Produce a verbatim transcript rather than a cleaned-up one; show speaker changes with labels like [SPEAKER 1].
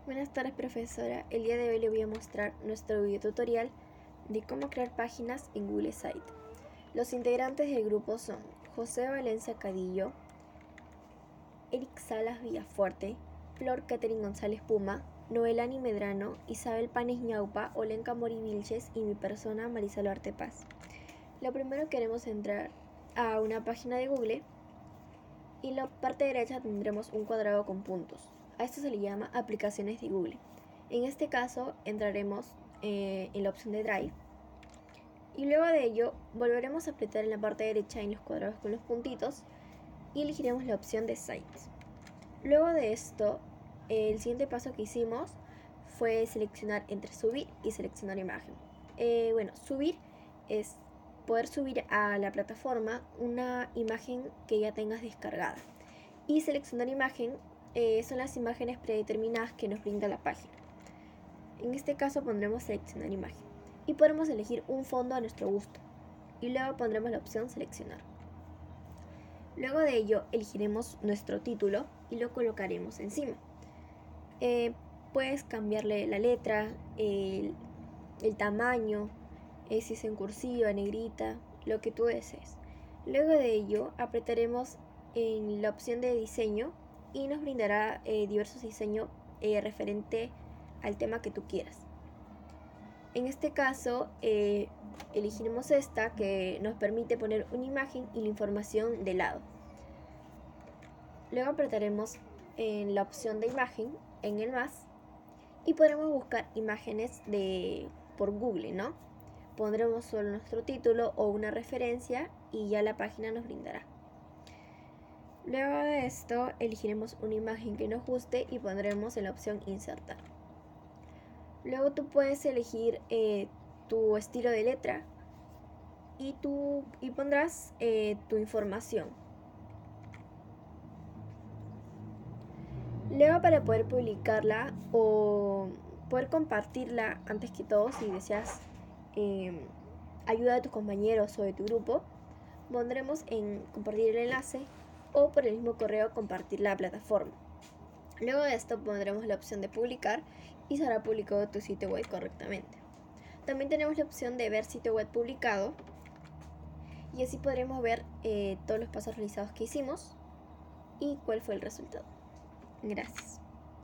[SPEAKER 1] Buenas tardes, profesora. El día de hoy le voy a mostrar nuestro video tutorial de cómo crear páginas en Google Site. Los integrantes del grupo son José Valencia Cadillo, Eric Salas Villafuerte, Flor Catherine González Puma, Noelani Medrano, Isabel Panes Ñaupa, Olenka Mori Vilches y mi persona Marisol Arte Paz. Lo primero queremos entrar a una página de Google y en la parte derecha tendremos un cuadrado con puntos. A esto se le llama aplicaciones de Google. En este caso entraremos eh, en la opción de Drive y luego de ello volveremos a apretar en la parte derecha en los cuadrados con los puntitos y elegiremos la opción de Sites. Luego de esto, eh, el siguiente paso que hicimos fue seleccionar entre subir y seleccionar imagen. Eh, bueno, subir es poder subir a la plataforma una imagen que ya tengas descargada, y seleccionar imagen eh, son las imágenes predeterminadas que nos brinda la página. En este caso pondremos seleccionar imagen y podremos elegir un fondo a nuestro gusto y luego pondremos la opción seleccionar. Luego de ello elegiremos nuestro título y lo colocaremos encima. Eh, puedes cambiarle la letra, el, el tamaño, eh, si es en cursiva, negrita, lo que tú desees. Luego de ello apretaremos en la opción de diseño y nos brindará eh, diversos diseños eh, referente al tema que tú quieras. En este caso eh, elegiremos esta, que nos permite poner una imagen y la información de lado. Luego apretaremos en la opción de imagen en el más y podremos buscar imágenes de por Google, ¿no? Pondremos solo nuestro título o una referencia y ya la página nos brindará. Luego de esto elegiremos una imagen que nos guste y pondremos en la opción insertar. Luego tú puedes elegir eh, tu estilo de letra y, tú, y pondrás eh, tu información. Luego, para poder publicarla o poder compartirla, antes que todo, si deseas eh, ayuda de tus compañeros o de tu grupo, pondremos en compartir el enlace o por el mismo correo compartir la plataforma. Luego de esto pondremos la opción de publicar y será publicado tu sitio web correctamente. También tenemos la opción de ver sitio web publicado y así podremos ver eh, todos los pasos realizados que hicimos y cuál fue el resultado. Gracias.